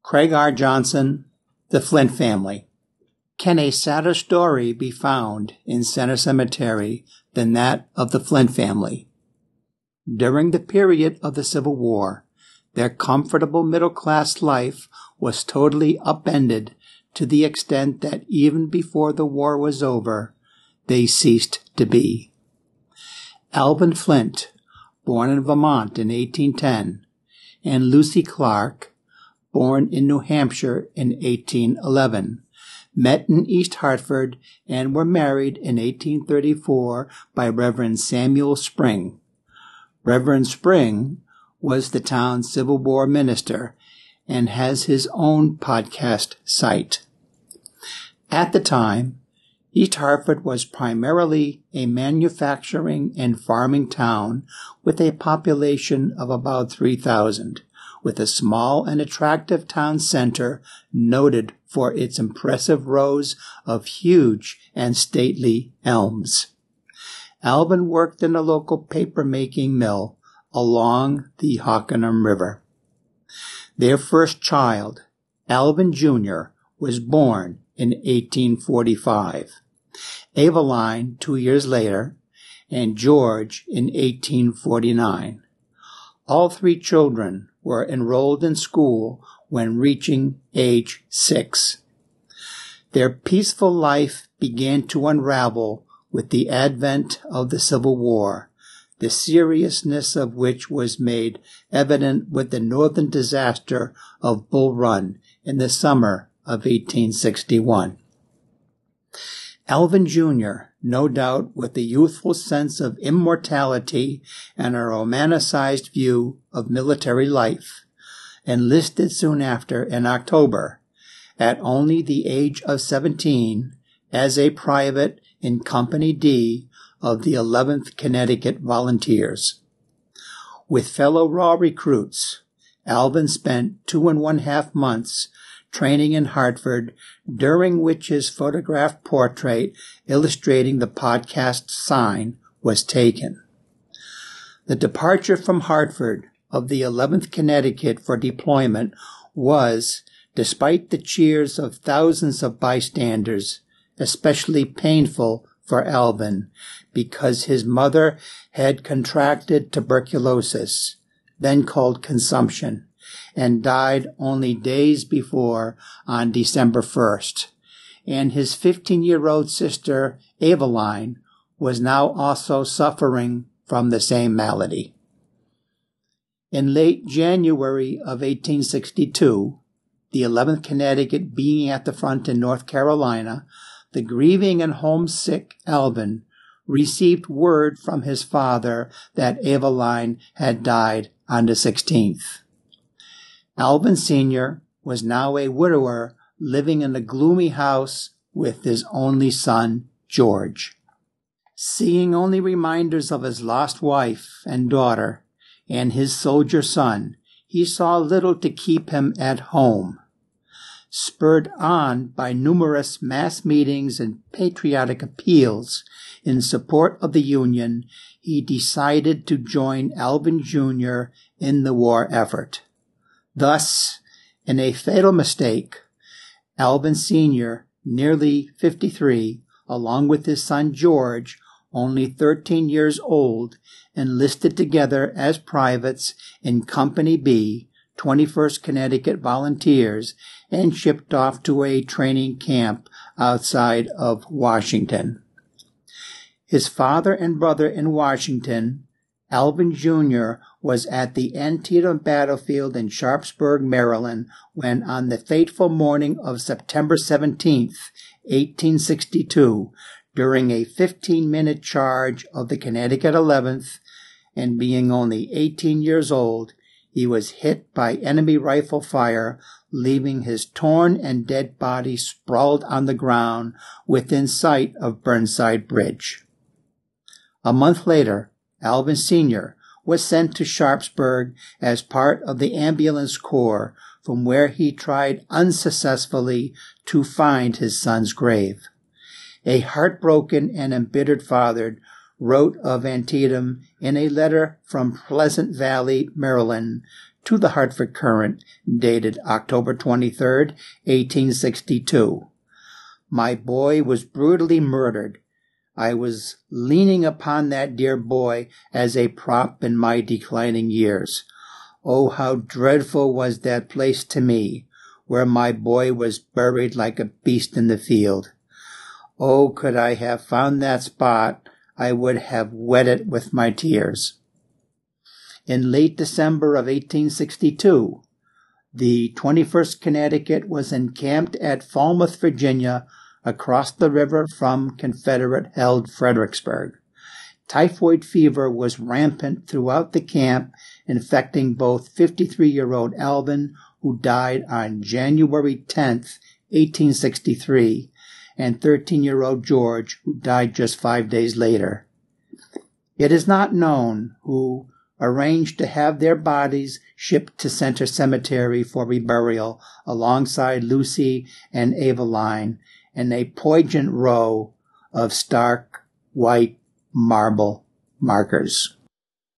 Craig R. Johnson, The Flint Family. Can a sadder story be found in Center Cemetery than that of the Flint family? During the period of the Civil War, their comfortable middle-class life was totally upended to the extent that even before the war was over, they ceased to be. Alvin Flint, born in Vermont in 1810, and Lucy Clark, born in New Hampshire in 1811, met in East Hartford and were married in 1834 by Reverend Samuel Spring. Reverend Spring was the town's Civil War minister and has his own podcast site. At the time, East Hartford was primarily a manufacturing and farming town with a population of about 3,000, with a small and attractive town center noted for its impressive rows of huge and stately elms. Alvin worked in a local paper-making mill along the Hockanum River. Their first child, Alvin Jr., was born in 1845, Eveline 2 years later, and George in 1849. All three children were enrolled in school when reaching age 6. Their peaceful life began to unravel with the advent of the Civil War, the seriousness of which was made evident with the northern disaster of Bull Run in the summer of 1861. Alvin Jr., no doubt with a youthful sense of immortality and a romanticized view of military life, enlisted soon after in October, at only the age of 17, as a private in Company D of the 11th Connecticut Volunteers. With fellow raw recruits, Alvin spent 2.5 months training in Hartford, during which his photographed portrait illustrating the podcast sign was taken. The departure from Hartford of the 11th Connecticut for deployment was, despite the cheers of thousands of bystanders, especially painful for Alvin because his mother had contracted tuberculosis, then called consumption, and died only days before on December 1st, and his 15-year-old sister, Eveline, was now also suffering from the same malady. In late January of 1862, the 11th Connecticut being at the front in North Carolina, the grieving and homesick Alvin received word from his father that Eveline had died on the 16th. Alvin Sr. was now a widower living in a gloomy house with his only son, George. Seeing only reminders of his lost wife and daughter and his soldier son, he saw little to keep him at home. Spurred on by numerous mass meetings and patriotic appeals in support of the Union, he decided to join Alvin Jr. in the war effort. Thus, in a fatal mistake, Alvin Sr., nearly 53, along with his son George, only 13 years old, enlisted together as privates in Company B, 21st Connecticut Volunteers, and shipped off to a training camp outside of Washington. His father and brother in Washington, Alvin Jr., was at the Antietam battlefield in Sharpsburg, Maryland, when on the fateful morning of September 17, 1862, during a 15-minute charge of the Connecticut 11th, and being only 18 years old, he was hit by enemy rifle fire, leaving his torn and dead body sprawled on the ground within sight of Burnside Bridge. A month later, Alvin Sr. was sent to Sharpsburg as part of the ambulance corps, from where he tried unsuccessfully to find his son's grave. A heartbroken and embittered father wrote of Antietam in a letter from Pleasant Valley, Maryland, to the Hartford Courant, dated October 23, 1862. My boy was brutally murdered. I was leaning upon that dear boy as a prop in my declining years. Oh, how dreadful was that place to me, where my boy was buried like a beast in the field. Oh, could I have found that spot, I would have wet it with my tears. In late December of 1862, the 21st Connecticut was encamped at Falmouth, Virginia, across the river from Confederate-held Fredericksburg. Typhoid fever was rampant throughout the camp, infecting both 53-year-old Alvin, who died on January 10, 1863, and 13-year-old George, who died just 5 days later. It is not known who arranged to have their bodies shipped to Center Cemetery for reburial alongside Lucy and Eveline in a poignant row of stark white marble markers.